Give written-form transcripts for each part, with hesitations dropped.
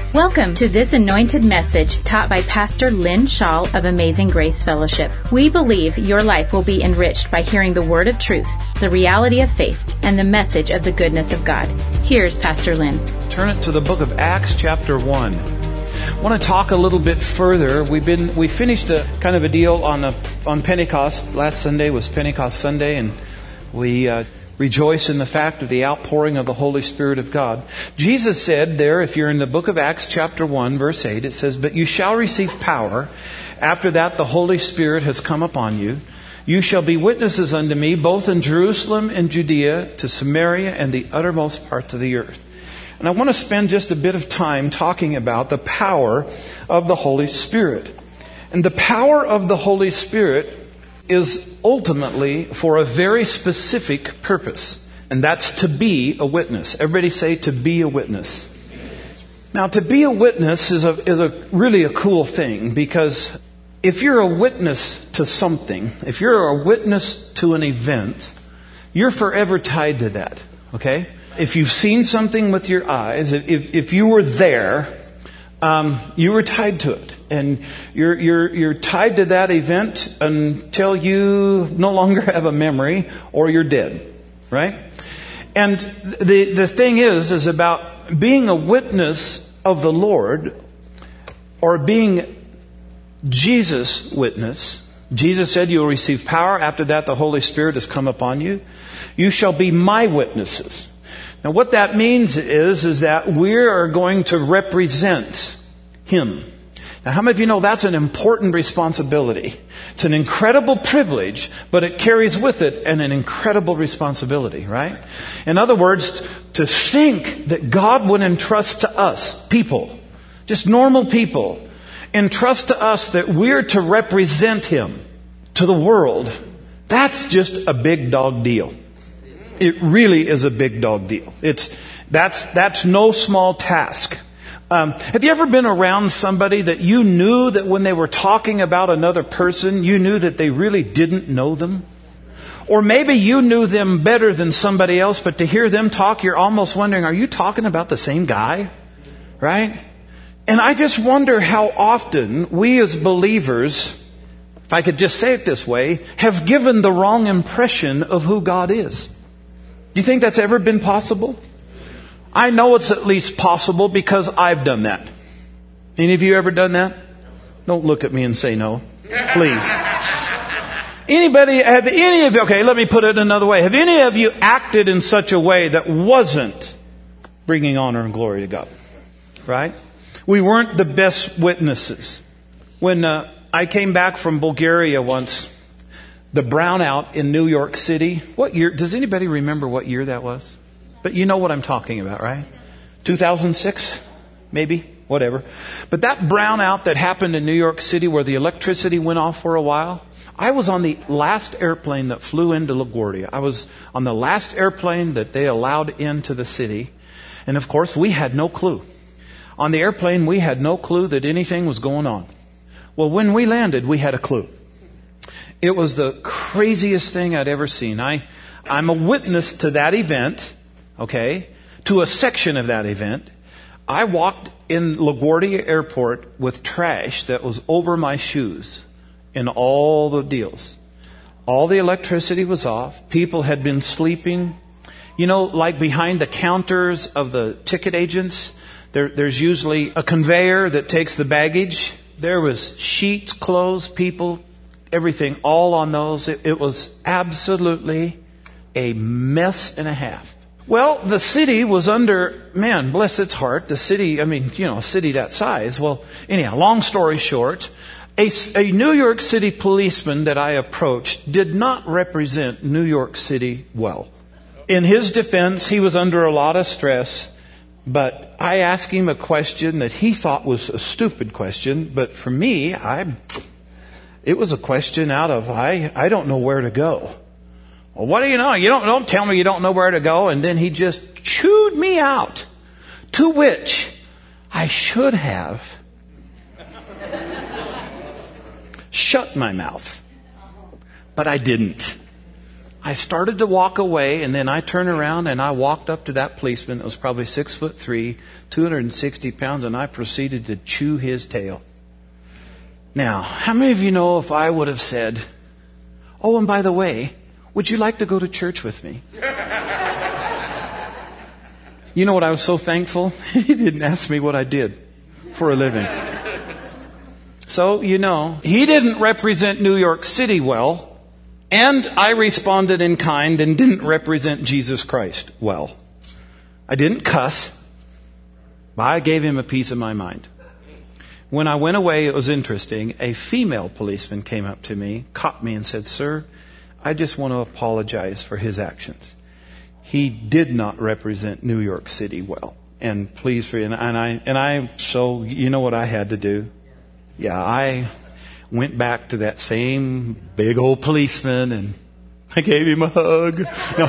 Welcome to this anointed message taught by Pastor Lynn Shaw of Amazing Grace Fellowship. We believe your life will be enriched by hearing the word of truth, the reality of faith, and the message of the goodness of God. Here's Pastor Lynn. Turn it to the book of Acts chapter 1. I want to talk a little bit further. We finished a kind of a deal on Pentecost. Last Sunday was Pentecost Sunday, and we rejoice in the fact of the outpouring of the Holy Spirit of God. Jesus said there, if you're in the book of Acts chapter 1, verse 8, it says, "But you shall receive power. After that the Holy Spirit has come upon you. You shall be witnesses unto me, both in Jerusalem and Judea, to Samaria and the uttermost parts of the earth." And I want to spend just a bit of time talking about the power of the Holy Spirit. And the power of the Holy Spirit is ultimately for a very specific purpose. And that's to be a witness. Everybody say, to be a witness. Now, to be a witness is really a cool thing, because if you're a witness to something, if you're a witness to an event, you're forever tied to that. Okay? If you've seen something with your eyes, if you were there, you were tied to it, and you're tied to that event until you no longer have a memory or you're dead, right? And the thing is about being a witness of the Lord, or being Jesus' witness. Jesus said, "You will receive power. After that, the Holy Spirit has come upon you. You shall be my witnesses." Now, what that means is that we are going to represent Him. Now, how many of you know that's an important responsibility? It's an incredible privilege, but it carries with it an incredible responsibility, right? In other words, to think that God would entrust to us, people, just normal people, entrust to us that we're to represent Him to the world, that's just a big dog deal. It really is a big dog deal. That's no small task. Have you ever been around somebody that you knew that when they were talking about another person, you knew that they really didn't know them? Or maybe you knew them better than somebody else, but to hear them talk, you're almost wondering, are you talking about the same guy? Right? And I just wonder how often we as believers, if I could just say it this way, have given the wrong impression of who God is. Do you think that's ever been possible? I know it's at least possible because I've done that. Any of you ever done that? Don't look at me and say no. Please. Okay, let me put it another way. Have any of you acted in such a way that wasn't bringing honor and glory to God? Right? We weren't the best witnesses. When I came back from Bulgaria once, the brownout in New York City. What year? Does anybody remember what year that was? But you know what I'm talking about, right? 2006? Maybe? Whatever. But that brownout that happened in New York City where the electricity went off for a while, I was on the last airplane that flew into LaGuardia. I was on the last airplane that they allowed into the city. And of course, we had no clue. On the airplane, we had no clue that anything was going on. Well, when we landed, we had a clue. It was the craziest thing I'd ever seen. I'm a witness to that event, okay, to a section of that event. I walked in LaGuardia Airport with trash that was over my shoes in all the deals. All the electricity was off. People had been sleeping. You know, like behind the counters of the ticket agents, there's usually a conveyor that takes the baggage. There was sheets, clothes, people, everything, all on those. It was absolutely a mess and a half. Well, the city was under, man, bless its heart, the city, a city that size. Well, anyhow, long story short, a New York City policeman that I approached did not represent New York City well. In his defense, he was under a lot of stress, but I asked him a question that he thought was a stupid question, but for me, it was a question out of, I don't know where to go. Well, what do you know? You don't tell me you don't know where to go. And then he just chewed me out. To which I should have shut my mouth. But I didn't. I started to walk away, and then I turned around and I walked up to that policeman that was probably 6'3", 260 pounds, and I proceeded to chew his tail. Now, how many of you know if I would have said, "Oh, and by the way, would you like to go to church with me?" You know what, I was so thankful? He didn't ask me what I did for a living. So, he didn't represent New York City well. And I responded in kind and didn't represent Jesus Christ well. I didn't cuss, but I gave him a piece of my mind. When I went away, it was interesting. A female policeman came up to me, caught me and said, "Sir, I just want to apologize for his actions. He did not represent New York City well. And please, so you know what I had to do? Yeah, I went back to that same big old policeman and I gave him a hug."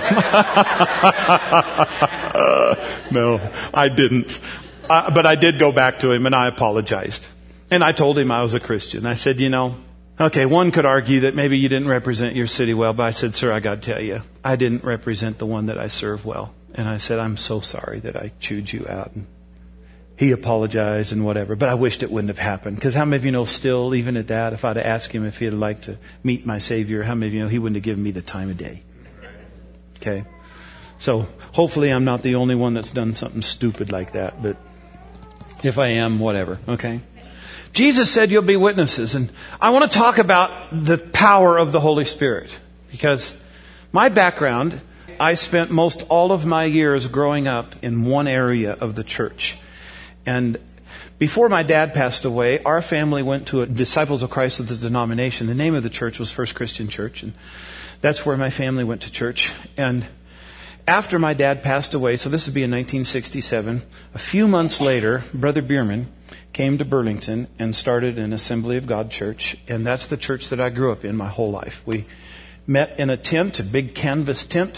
No, I didn't. But I did go back to him and I apologized. And I told him I was a Christian. I said, okay, one could argue that maybe you didn't represent your city well, but I said, "Sir, I got to tell you, I didn't represent the one that I serve well." And I said, "I'm so sorry that I chewed you out." And he apologized and whatever, but I wished it wouldn't have happened. Because how many of you know still, even at that, if I'd have asked him if he'd like to meet my Savior, how many of you know he wouldn't have given me the time of day? Okay? So hopefully I'm not the only one that's done something stupid like that, but if I am, whatever, okay? Jesus said you'll be witnesses, and I want to talk about the power of the Holy Spirit. Because my background, I spent most all of my years growing up in one area of the church. And before my dad passed away, our family went to a Disciples of Christ of the denomination. The name of the church was First Christian Church, and that's where my family went to church. And after my dad passed away, so this would be in 1967, a few months later, Brother Bierman came to Burlington and started an Assembly of God church, and that's the church that I grew up in my whole life. We met in a tent, a big canvas tent,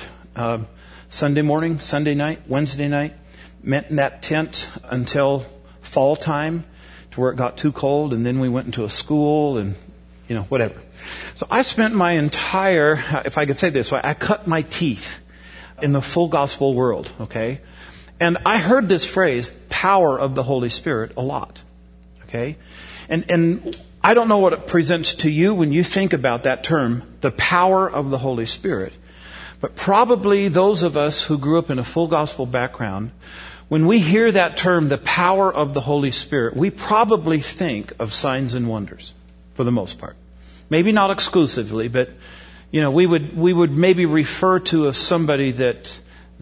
Sunday morning, Sunday night, Wednesday night. Met in that tent until fall time, to where it got too cold, and then we went into a school and, whatever. So I spent my entire, if I could say this way, I cut my teeth in the full gospel world, okay? And I heard this phrase, power of the Holy Spirit, a lot, okay? And I don't know what it presents to you when you think about that term, the power of the Holy Spirit. But probably those of us who grew up in a full gospel background, when we hear that term, the power of the Holy Spirit, we probably think of signs and wonders, for the most part. Maybe not exclusively, but we would maybe refer to somebody that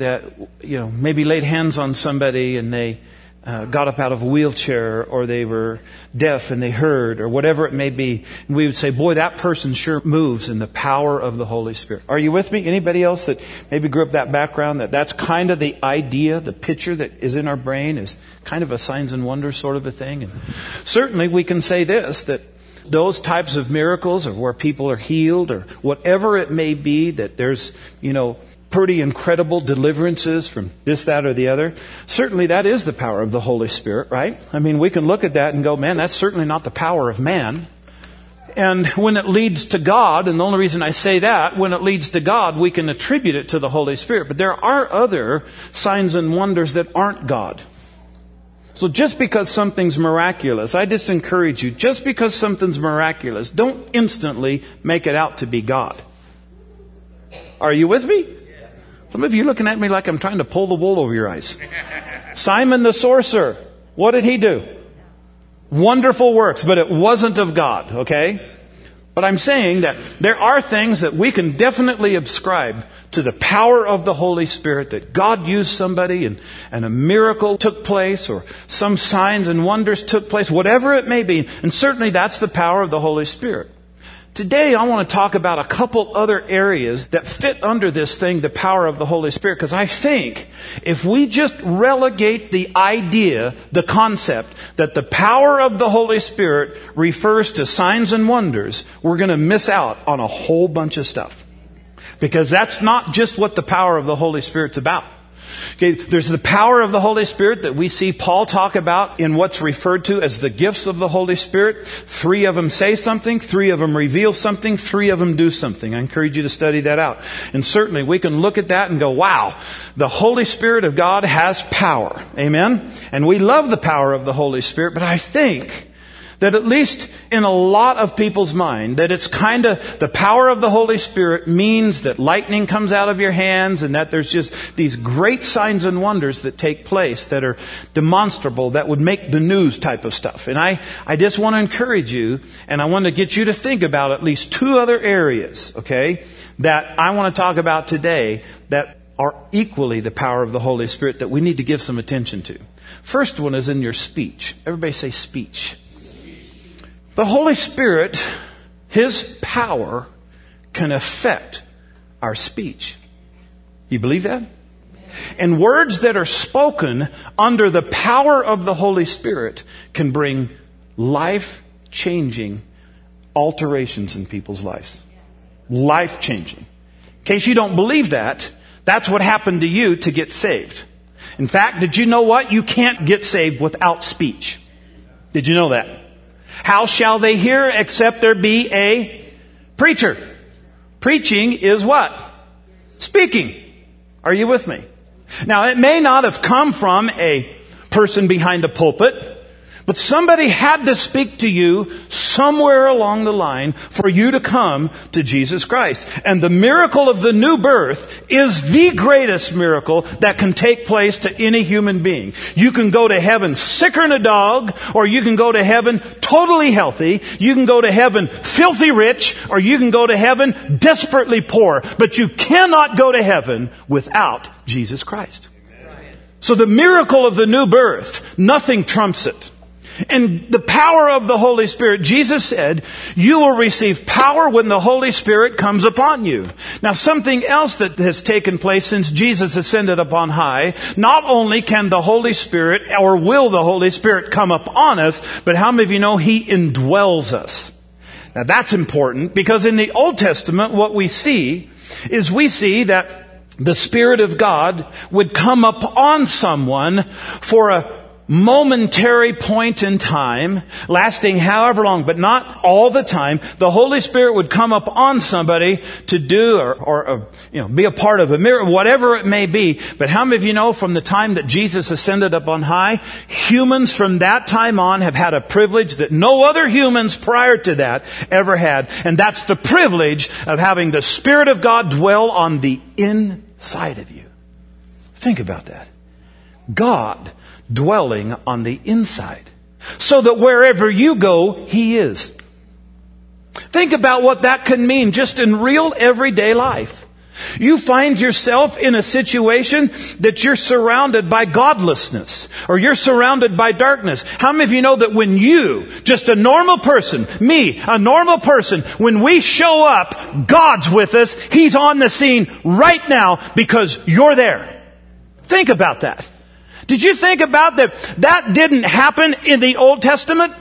maybe laid hands on somebody and they got up out of a wheelchair, or they were deaf and they heard, or whatever it may be. And we would say, boy, that person sure moves in the power of the Holy Spirit. Are you with me? Anybody else that maybe grew up that background, that's kind of the idea, the picture that is in our brain is kind of a signs and wonders sort of a thing? And certainly we can say this, that those types of miracles, or where people are healed, or whatever it may be, that there's, pretty incredible deliverances from this, that, or the other. Certainly that is the power of the Holy Spirit, right? I mean, we can look at that and go, man, that's certainly not the power of man. And when it leads to God, and the only reason I say that, when it leads to God, we can attribute it to the Holy Spirit. But there are other signs and wonders that aren't God. So just because something's miraculous, I just encourage you, just because something's miraculous, don't instantly make it out to be God. Are you with me? Some of you looking at me like I'm trying to pull the wool over your eyes. Simon the sorcerer, what did he do? Wonderful works, but it wasn't of God, okay? But I'm saying that there are things that we can definitely ascribe to the power of the Holy Spirit, that God used somebody and a miracle took place, or some signs and wonders took place, whatever it may be. And certainly that's the power of the Holy Spirit. Today I want to talk about a couple other areas that fit under this thing, the power of the Holy Spirit, because I think if we just relegate the idea, the concept, that the power of the Holy Spirit refers to signs and wonders, we're going to miss out on a whole bunch of stuff. Because that's not just what the power of the Holy Spirit's about. Okay, there's the power of the Holy Spirit that we see Paul talk about in what's referred to as the gifts of the Holy Spirit. 3 of them say something, 3 of them reveal something, 3 of them do something. I encourage you to study that out. And certainly we can look at that and go, wow, the Holy Spirit of God has power. Amen? And we love the power of the Holy Spirit, but I think that at least in a lot of people's mind, that it's kind of the power of the Holy Spirit means that lightning comes out of your hands and that there's just these great signs and wonders that take place that are demonstrable, that would make the news type of stuff. And I just want to encourage you, and I want to get you to think about at least 2 other areas, okay, that I want to talk about today that are equally the power of the Holy Spirit that we need to give some attention to. First one is in your speech. Everybody say speech. The Holy Spirit, His power can affect our speech. You believe that? And words that are spoken under the power of the Holy Spirit can bring life-changing alterations in people's lives. Life-changing. In case you don't believe that, that's what happened to you to get saved. In fact, did you know what? You can't get saved without speech. Did you know that? How shall they hear except there be a preacher? Preaching is what? Speaking. Are you with me? Now, it may not have come from a person behind a pulpit, but somebody had to speak to you somewhere along the line for you to come to Jesus Christ. And the miracle of the new birth is the greatest miracle that can take place to any human being. You can go to heaven sicker than a dog, or you can go to heaven totally healthy. You can go to heaven filthy rich, or you can go to heaven desperately poor. But you cannot go to heaven without Jesus Christ. So the miracle of the new birth, nothing trumps it. And the power of the Holy Spirit, Jesus said, you will receive power when the Holy Spirit comes upon you. Now, something else that has taken place since Jesus ascended upon high, not only can the Holy Spirit, or will the Holy Spirit come upon us, but how many of you know He indwells us? Now, that's important because in the Old Testament, what we see is we see that the Spirit of God would come upon someone for a momentary point in time, lasting however long, but not all the time. The Holy Spirit would come up on somebody to do or be a part of a miracle, whatever it may be. But how many of you know from the time that Jesus ascended up on high, humans from that time on have had a privilege that no other humans prior to that ever had. And that's the privilege of having the Spirit of God dwell on the inside of you. Think about that. God dwelling on the inside, so that wherever you go, He is. Think about what that can mean just in real everyday life. You find yourself in a situation that you're surrounded by godlessness, or you're surrounded by darkness. How many of you know that when you, just a normal person, me, a normal person, when we show up, God's with us. He's on the scene right now because you're there. Think about that. Did you think about that? That didn't happen in the Old Testament.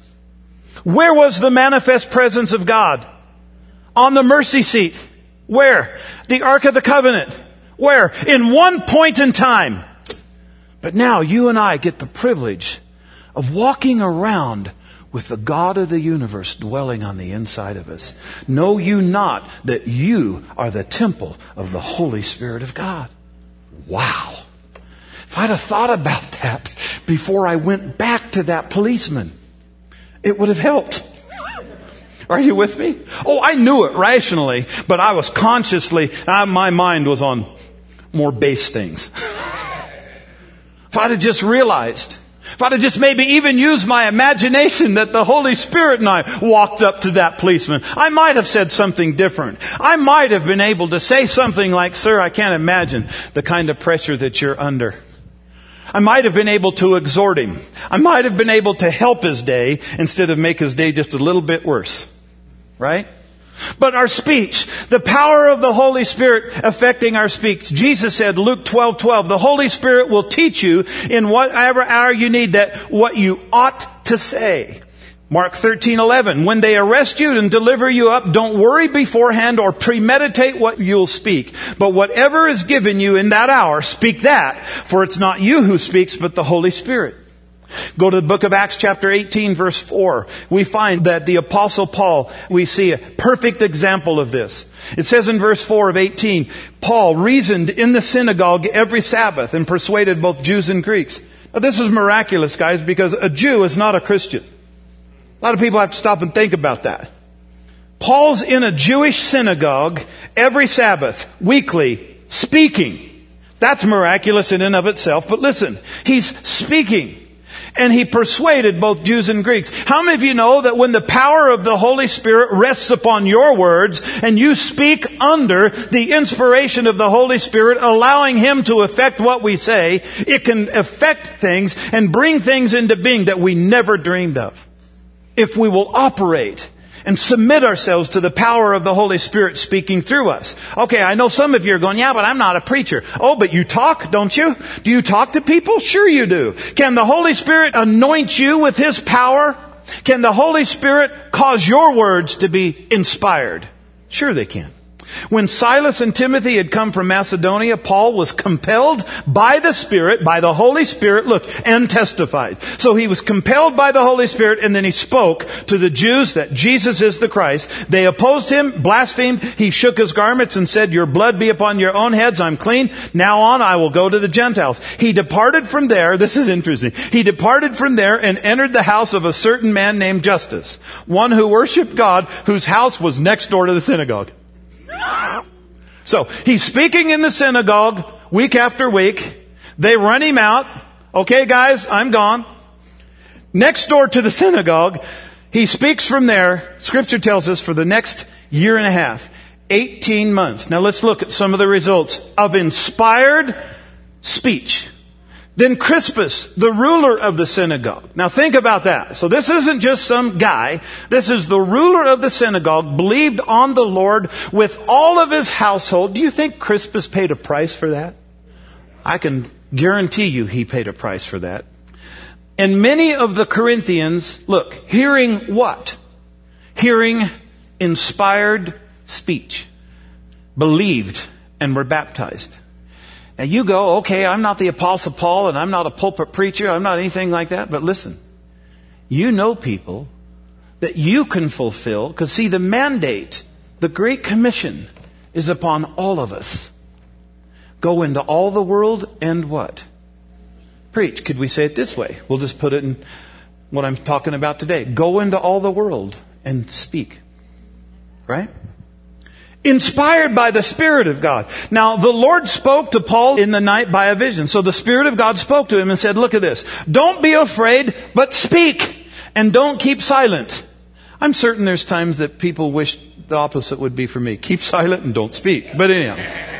Where was the manifest presence of God? On the mercy seat. Where? The Ark of the Covenant. Where? In one point in time. But now you and I get the privilege of walking around with the God of the universe dwelling on the inside of us. Know you not that you are the temple of the Holy Spirit of God? Wow. If I'd have thought about that before I went back to that policeman, it would have helped. Are you with me? Oh, I knew it rationally, but I was consciously, my mind was on more base things. If I'd have just realized, if I'd have just maybe even used my imagination that the Holy Spirit and I walked up to that policeman, I might have said something different. I might have been able to say something like, sir, I can't imagine the kind of pressure that you're under. I might have been able to exhort him. I might have been able to help his day instead of make his day just a little bit worse. Right? But our speech, the power of the Holy Spirit affecting our speech. Jesus said, Luke 12:12, the Holy Spirit will teach you in whatever hour you need that what you ought to say. Mark 13:11, when they arrest you and deliver you up, don't worry beforehand or premeditate what you'll speak. But whatever is given you in that hour, speak that, for it's not you who speaks, but the Holy Spirit. Go to the book of Acts chapter 18 verse 4. We find that the Apostle Paul, we see a perfect example of this. It says in verse 4 of 18, Paul reasoned in the synagogue every Sabbath and persuaded both Jews and Greeks. Now this is miraculous, guys, because a Jew is not a Christian. A lot of people have to stop and think about that. Paul's in a Jewish synagogue every Sabbath, weekly, speaking. That's miraculous in and of itself. But listen, he's speaking. And he persuaded both Jews and Greeks. How many of you know that when the power of the Holy Spirit rests upon your words and you speak under the inspiration of the Holy Spirit, allowing Him to affect what we say, it can affect things and bring things into being that we never dreamed of. If we will operate and submit ourselves to the power of the Holy Spirit speaking through us. Okay, I know some of you are going, yeah, but I'm not a preacher. Oh, but you talk, don't you? Do you talk to people? Sure you do. Can the Holy Spirit anoint you with His power? Can the Holy Spirit cause your words to be inspired? Sure they can. When Silas and Timothy had come from Macedonia, Paul was compelled by the Spirit, by the Holy Spirit, and testified. So he was compelled by the Holy Spirit, and then he spoke to the Jews that Jesus is the Christ. They opposed him, blasphemed. He shook his garments and said, your blood be upon your own heads. I'm clean. Now on, I will go to the Gentiles. He departed from there. This is interesting. He departed from there and entered the house of a certain man named Justus, one who worshiped God, whose house was next door to the synagogue. So he's speaking in the synagogue week after week. They run him out. Okay, guys, I'm gone. Next door to the synagogue, he speaks from there. Scripture tells us for the next year and a half, 18 months. Now let's look at some of the results of inspired speech. Then Crispus, the ruler of the synagogue. Now think about that. So this isn't just some guy. This is the ruler of the synagogue, believed on the Lord with all of his household. Do you think Crispus paid a price for that? I can guarantee you he paid a price for that. And many of the Corinthians, look, hearing what? Hearing inspired speech, believed and were baptized. Now you go, okay, I'm not the Apostle Paul and I'm not a pulpit preacher. I'm not anything like that. But listen, you know people that you can fulfill. Because see, the mandate, the Great Commission is upon all of us. Go into all the world and what? Preach. Could we say it this way? We'll just put it in what I'm talking about today. Go into all the world and speak. Right? Inspired by the Spirit of God. Now, the Lord spoke to Paul in the night by a vision. So the Spirit of God spoke to him and said, look at this. Don't be afraid, but speak. And don't keep silent. I'm certain there's times that people wish the opposite would be for me. Keep silent and don't speak. But anyhow,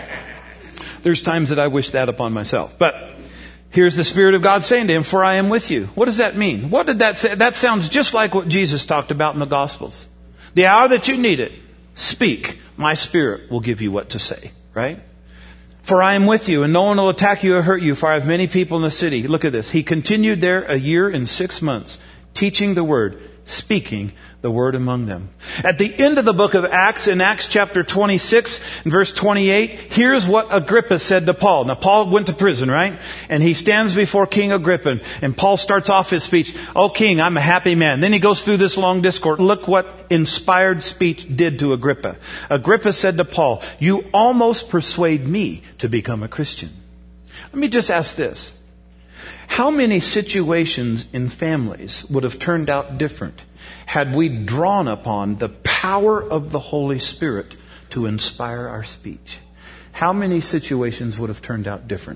there's times that I wish that upon myself. But here's the Spirit of God saying to him, for I am with you. What does that mean? What did that say? That sounds just like what Jesus talked about in the Gospels. The hour that you need it, speak. My Spirit will give you what to say, right? For I am with you, and no one will attack you or hurt you, for I have many people in the city. Look at this. He continued there 1 year and 6 months, teaching the word, speaking the word among them. At the end of the book of Acts, in Acts chapter 26 and verse 28, here's what Agrippa said to Paul. Now, Paul went to prison, right? And he stands before King Agrippa, and Paul starts off his speech, "Oh, King, I'm a happy man." Then he goes through this long discourse. Look what inspired speech did to Agrippa. Agrippa said to Paul, "You almost persuade me to become a Christian." Let me just ask this. How many situations in families would have turned out different had we drawn upon the power of the Holy Spirit to inspire our speech? How many situations would have turned out different?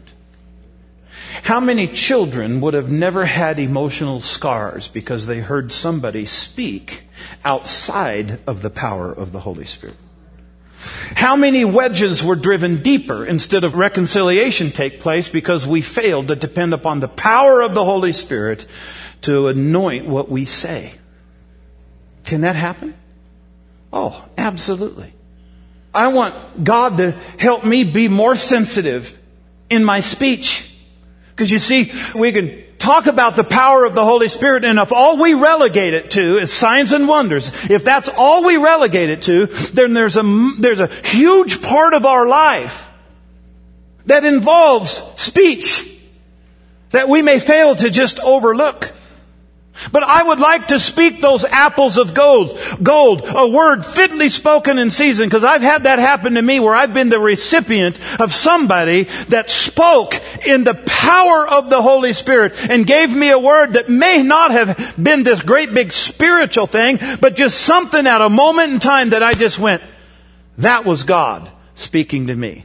How many children would have never had emotional scars because they heard somebody speak outside of the power of the Holy Spirit? How many wedges were driven deeper instead of reconciliation take place because we failed to depend upon the power of the Holy Spirit to anoint what we say? Can that happen? Oh, absolutely. I want God to help me be more sensitive in my speech. Because you see, we can talk about the power of the Holy Spirit, and if all we relegate it to is signs and wonders, if that's all we relegate it to, then there's a huge part of our life that involves speech that we may fail to just overlook. But I would like to speak those apples of gold, a word fitly spoken in season, because I've had that happen to me where I've been the recipient of somebody that spoke in the power of the Holy Spirit and gave me a word that may not have been this great big spiritual thing, but just something at a moment in time that I just went, that was God speaking to me.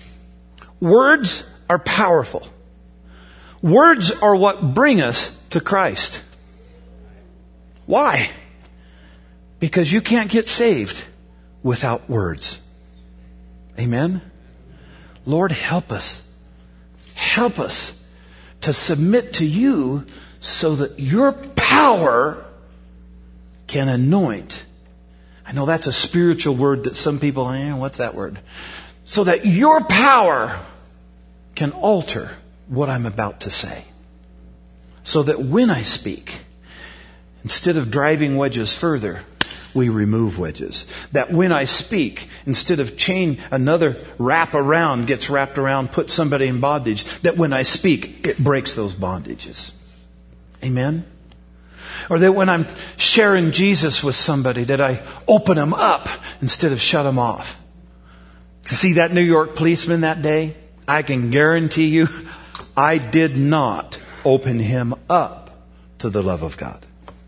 Words are powerful. Words are what bring us to Christ. Why? Because you can't get saved without words. Amen? Lord, help us. Help us to submit to you so that your power can anoint. I know that's a spiritual word that some people, what's that word? So that your power can alter what I'm about to say. So that when I speak, instead of driving wedges further, we remove wedges. That when I speak, instead of another wrap around gets wrapped around, put somebody in bondage, that when I speak, it breaks those bondages. Amen? Or that when I'm sharing Jesus with somebody, that I open them up instead of shut them off. See that New York policeman that day? I can guarantee you, I did not open him up to the love of God.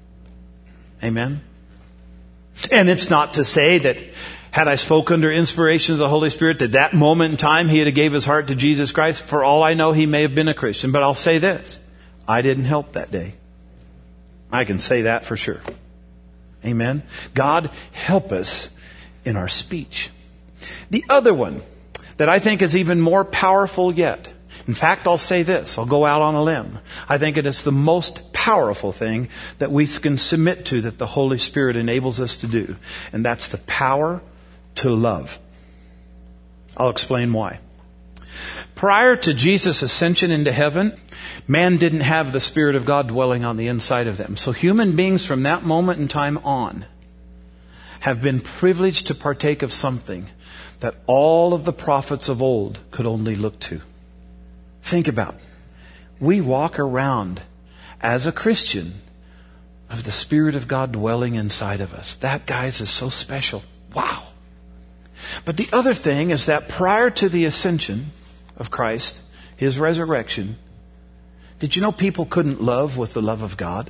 Amen? And it's not to say that had I spoke under inspiration of the Holy Spirit, that moment in time he had gave his heart to Jesus Christ. For all I know, he may have been a Christian. But I'll say this. I didn't help that day. I can say that for sure. Amen? God, help us in our speech. The other one that I think is even more powerful yet. In fact, I'll say this. I'll go out on a limb. I think it is the most powerful thing that we can submit to that the Holy Spirit enables us to do. And that's the power to love. I'll explain why. Prior to Jesus' ascension into heaven, man didn't have the Spirit of God dwelling on the inside of them. So human beings from that moment in time on have been privileged to partake of something that all of the prophets of old could only look to. Think about it. We walk around as a Christian of the Spirit of God dwelling inside of us. That, guys, is so special. Wow. But the other thing is that prior to the ascension of Christ, His resurrection, did you know people couldn't love with the love of God?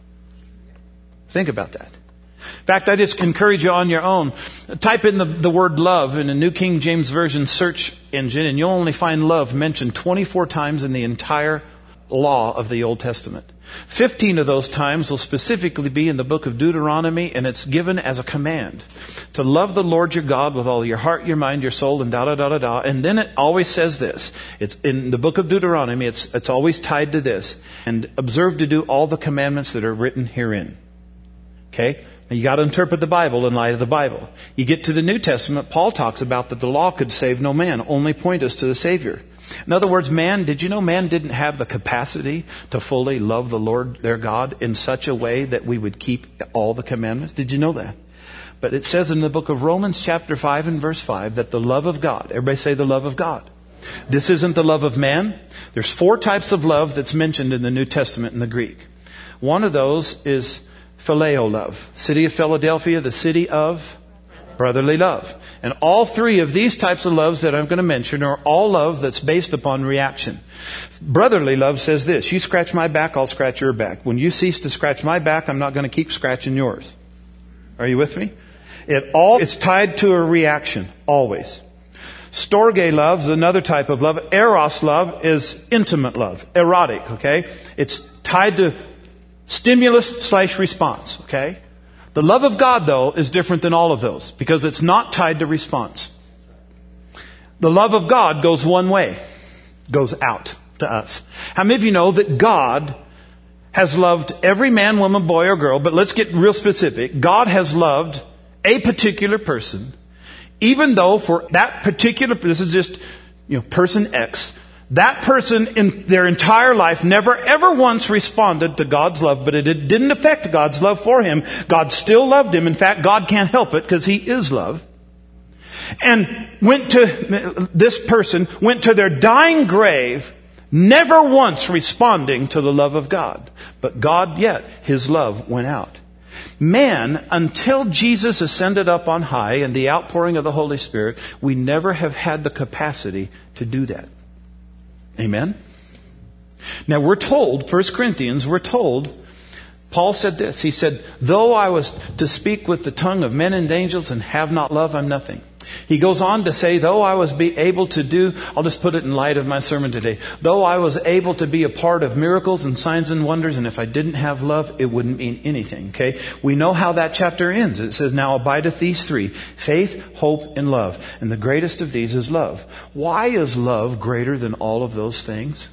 Think about that. In fact, I just encourage you on your own. Type in the word love in a New King James Version search engine, and you'll only find love mentioned 24 times in the entire law of the Old Testament. 15 of those times will specifically be in the book of Deuteronomy, and it's given as a command to love the Lord your God with all your heart, your mind, your soul, and da-da-da-da-da. And then it always says this. It's in the book of Deuteronomy, it's always tied to this. And observe to do all the commandments that are written herein. Okay? You got to interpret the Bible in light of the Bible. You get to the New Testament, Paul talks about that the law could save no man, only point us to the Savior. In other words, did you know man didn't have the capacity to fully love the Lord their God in such a way that we would keep all the commandments? Did you know that? But it says in the book of Romans chapter 5 and verse 5 that the love of God, everybody say the love of God. This isn't the love of man. There's 4 types of love that's mentioned in the New Testament in the Greek. One of those is phileo love. City of Philadelphia, the city of brotherly love. And all 3 of these types of loves that I'm going to mention are all love that's based upon reaction. Brotherly love says this: you scratch my back, I'll scratch your back. When you cease to scratch my back, I'm not going to keep scratching yours. Are you with me? It's tied to a reaction, always. Storge love is another type of love. Eros love is intimate love, erotic, okay? It's tied to stimulus/response, okay? The love of God, though, is different than all of those because it's not tied to response. The love of God goes one way, goes out to us. How many of you know that God has loved every man, woman, boy, or girl, but let's get real specific. God has loved a particular person, even though for that particular, this is just, person X, That person in their entire life never ever once responded to God's love, but it didn't affect God's love for him. God still loved him. In fact, God can't help it because he is love. And this person went to their dying grave, never once responding to the love of God. But God, yet, his love went out. Man, until Jesus ascended up on high and the outpouring of the Holy Spirit, we never have had the capacity to do that. Amen? Now we're told, 1 Corinthians, Paul said this. He said, though I was to speak with the tongue of men and angels and have not love, I'm nothing. He goes on to say, though I was able to do, I'll just put it in light of my sermon today, though I was able to be a part of miracles and signs and wonders, and if I didn't have love, it wouldn't mean anything. Okay? We know how that chapter ends. It says, now abideth these three, faith, hope, and love. And the greatest of these is love. Why is love greater than all of those things?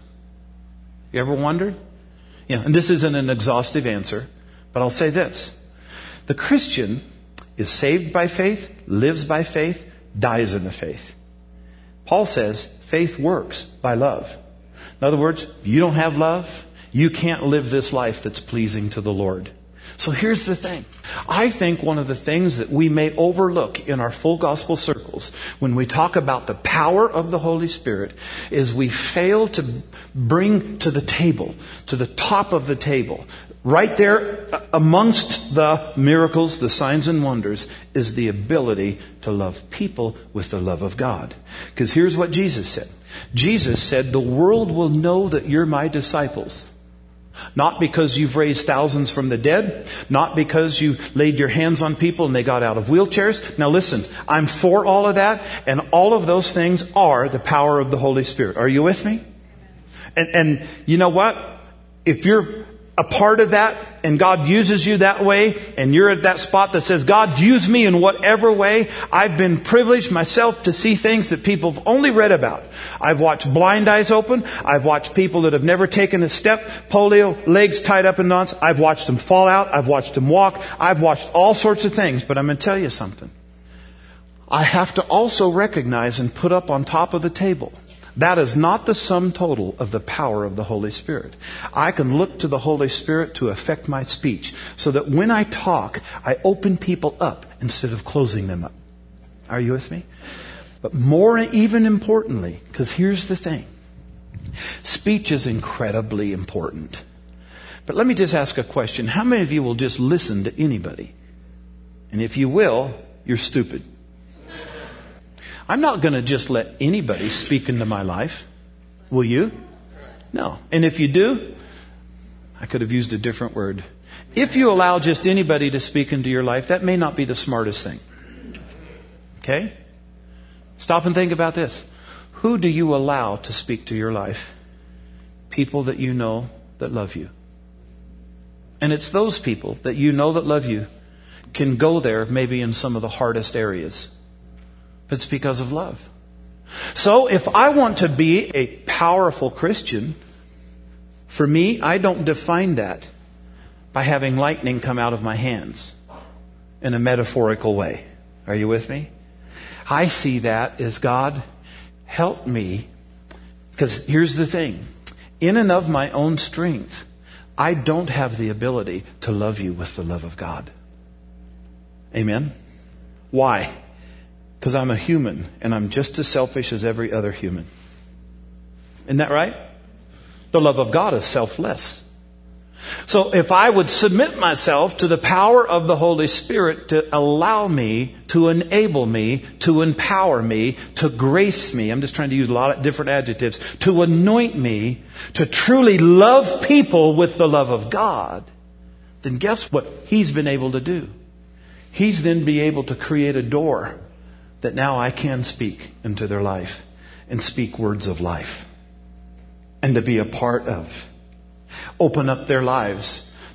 You ever wondered? Yeah, and this isn't an exhaustive answer, but I'll say this. The Christian is saved by faith, lives by faith, dies in the faith. Paul says faith works by love. In other words, if you don't have love, you can't live this life that's pleasing to the Lord. So here's the thing. I think one of the things that we may overlook in our full gospel circles when we talk about the power of the Holy Spirit is we fail to bring to the table, to the top of the table, right there amongst the miracles, the signs and wonders, is the ability to love people with the love of God. Because here's what Jesus said. Jesus said, the world will know that you're my disciples. Not because you've raised thousands from the dead. Not because you laid your hands on people and they got out of wheelchairs. Now listen, I'm for all of that. And all of those things are the power of the Holy Spirit. Are you with me? And you know what? If you're a part of that and God uses you that way and you're at that spot that says, God, use me in whatever way. I've been privileged myself to see things that people have only read about. I've watched blind eyes open. I've watched people that have never taken a step, polio, legs tied up in knots. I've watched them fall out. I've watched them walk. I've watched all sorts of things. But I'm going to tell you something. I have to also recognize and put up on top of the table, that is not the sum total of the power of the Holy Spirit. I can look to the Holy Spirit to affect my speech so that when I talk, I open people up instead of closing them up. Are you with me? But more even importantly, because here's the thing. Speech is incredibly important. But let me just ask a question. How many of you will just listen to anybody? And if you will, you're stupid. I'm not going to just let anybody speak into my life. Will you? No. And if you do, I could have used a different word. If you allow just anybody to speak into your life, that may not be the smartest thing. Okay? Stop and think about this. Who do you allow to speak to your life? People that you know that love you. And it's those people that you know that love you can go there maybe in some of the hardest areas. But it's because of love. So if I want to be a powerful Christian, for me, I don't define that by having lightning come out of my hands in a metaphorical way. Are you with me? I see that as God, help me. Because here's the thing. In and of my own strength, I don't have the ability to love you with the love of God. Amen? Why? Because I'm a human and I'm just as selfish as every other human. Isn't that right? The love of God is selfless. So if I would submit myself to the power of the Holy Spirit to allow me, to enable me, to empower me, to grace me, I'm just trying to use a lot of different adjectives, to anoint me, to truly love people with the love of God, then guess what He's been able to do? He's then be able to create a door that now I can speak into their life and speak words of life and to be a part of. Open up their lives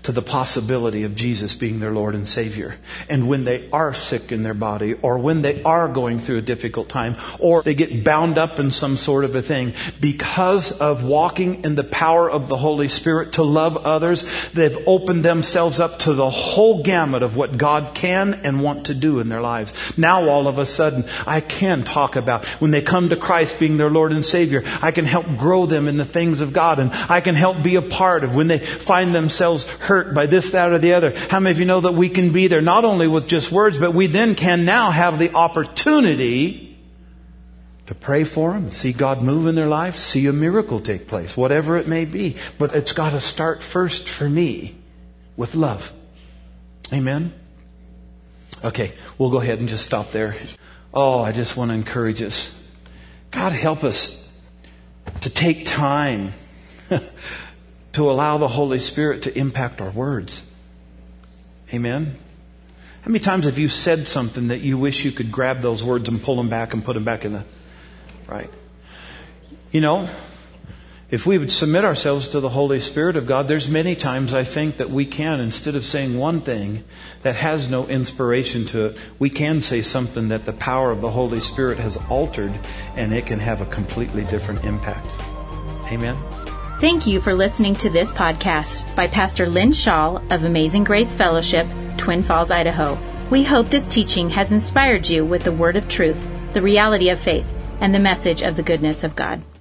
to the possibility of Jesus being their Lord and Savior. And when they are sick in their body, or when they are going through a difficult time, or they get bound up in some sort of a thing, because of walking in the power of the Holy Spirit to love others, they've opened themselves up to the whole gamut of what God can and want to do in their lives. Now all of a sudden, I can talk about when they come to Christ being their Lord and Savior, I can help grow them in the things of God, and I can help be a part of when they find themselves hurt by this, that, or the other. How many of you know that we can be there not only with just words, but we then can now have the opportunity to pray for them, see God move in their life, see a miracle take place, whatever it may be. But it's got to start first for me with love. Amen? Okay, we'll go ahead and just stop there. Oh, I just want to encourage us. God, help us to take time to allow the Holy Spirit to impact our words. Amen? How many times have you said something that you wish you could grab those words and pull them back and put them back in the... Right? You know, if we would submit ourselves to the Holy Spirit of God, there's many times I think that we can, instead of saying one thing that has no inspiration to it, we can say something that the power of the Holy Spirit has altered, and it can have a completely different impact. Amen? Thank you for listening to this podcast by Pastor Lynn Shaw of Amazing Grace Fellowship, Twin Falls, Idaho. We hope this teaching has inspired you with the word of truth, the reality of faith, and the message of the goodness of God.